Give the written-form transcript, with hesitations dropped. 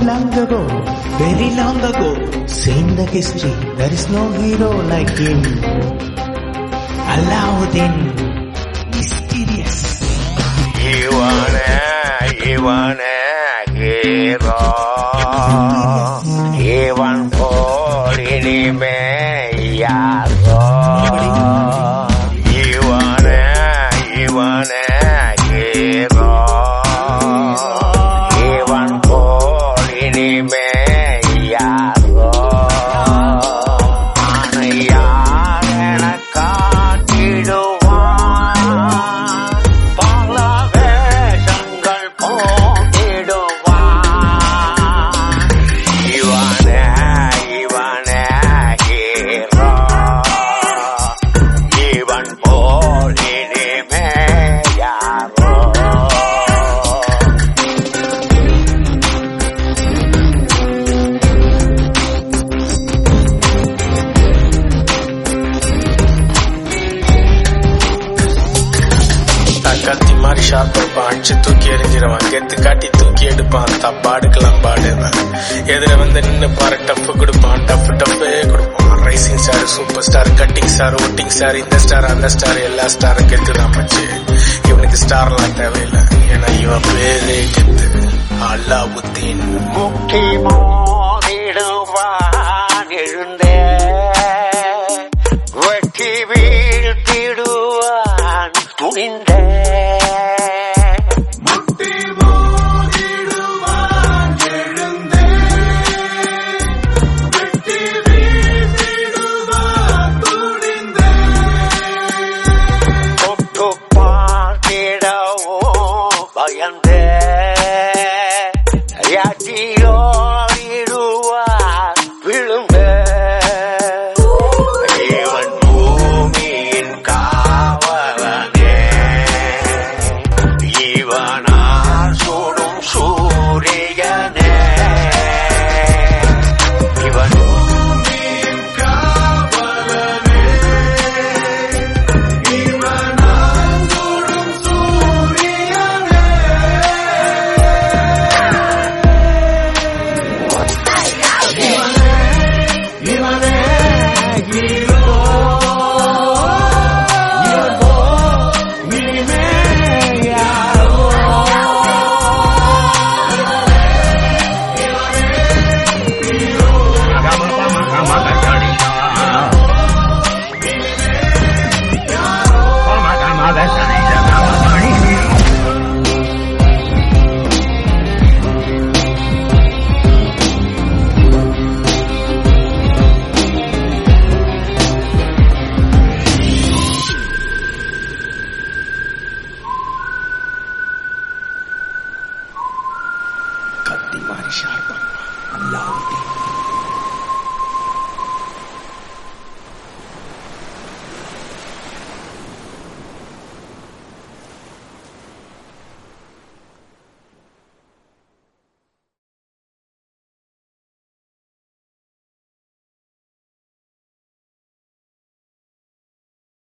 very long ago, seen the history, there is no hero like him. Alauddin, mysterious. Ivan hero, Ivan for inime yaro. Ivan hero, Ivan for inime yaro. Anayana kaatiduvan, palavesangal pondiduvan. Ivan hero, Ivan for inime yaro. கத்தி மாதிரி sharp இருப்பான், அடிச்சு தூக்கி எறிஞ்சிருவான், கெத்து காட்டி தூக்கி எடுப்பான், தப்பாடுக்கெல்லாம் பாடுவான். எதிர வந்து நின்னு பாரு டஃப் கொடுப்பான், டஃபே கொடுப்பான். Rising star, super star, cutting star, ஓட்டிங் ஸ்டார், இந்த ஸ்டார் அந்த ஸ்டார், எல்லா ஸ்டாரும் கெத்து தான் மச்சு. இவனுக்கு ஸ்டார்லாம் தேவையில்லை, ஏன்னா இவன் பேரே கெத்து. அலாவுத்தீன் முக்தி மோதிடுவான் எழுந்தே, வெட்டி வீழ்த்திடுவான் துணிந்தே. தொட்டு பார்த்திடவோ பயந்தே, யாச்சியோடிடுவான் விழுந்தே. இவன் பூமியின் காவலனே, இவனால் சுடும் சூரியனே. இவன் பூமியின் காவலனே, இவனால் சுடும் சூரியனே. கத்தி மாதிரி ஷார்ப், அல்லாவுதீன்.